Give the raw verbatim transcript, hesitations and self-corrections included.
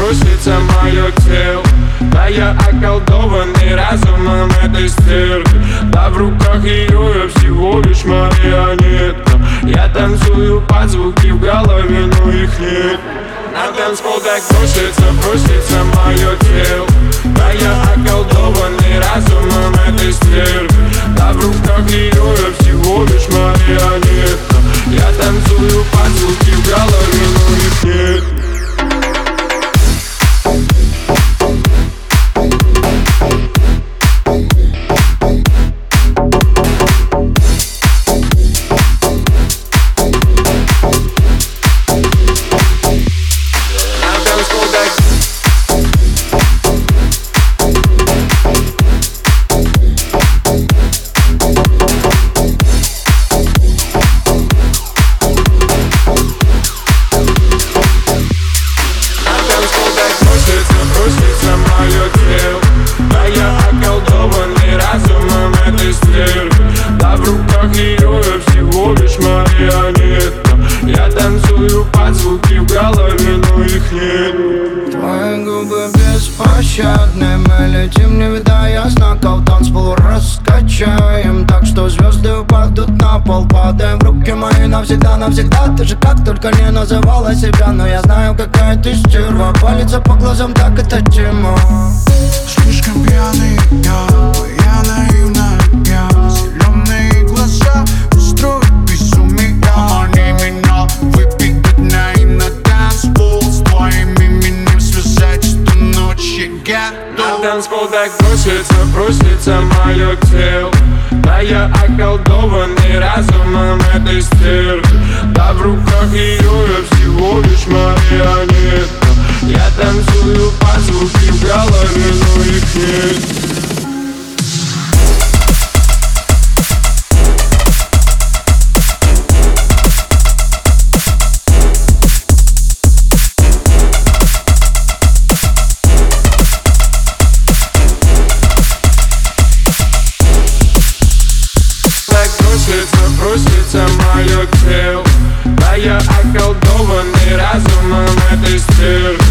бросится мое тело. Да я околдованный разумом этой стервы. Да в руках ее я всего лишь марионетка. Я танцую под звуки в голове, но их нет. На танцпол так бросится, бросится мое тело. Да я околдованный разумом этой стервы. Да в руках ее я всего лишь марионетка. Я танцую под звуки в голове, но их нет. Да в руках ее я всего лишь марионетка. Я танцую под звуки в голове, но их нет. Твои губы беспощадны, мы летим, не видая знаков. Танцпол раскачаем так, что звезды упадут на пол. Падаем в руки мои навсегда, навсегда. Ты же как только не называла себя, но я знаю, какая ты стерва. Палится по глазам, так это тема. Слишком пьяный я, я наивная я. Зеленые глаза устроят безумие. Помани меня, выпить дня и на танцпол. С твоим именем связать эту ночь я готов. На танцпол так бросится, бросится мое тело. Да я околдованный разумом этой стервы. Да в руках ее я всего лишь марионетка. Я танцую под звуки в голове, но их нет. Бросится мое тело. Да я околдованный разумом этой стервы.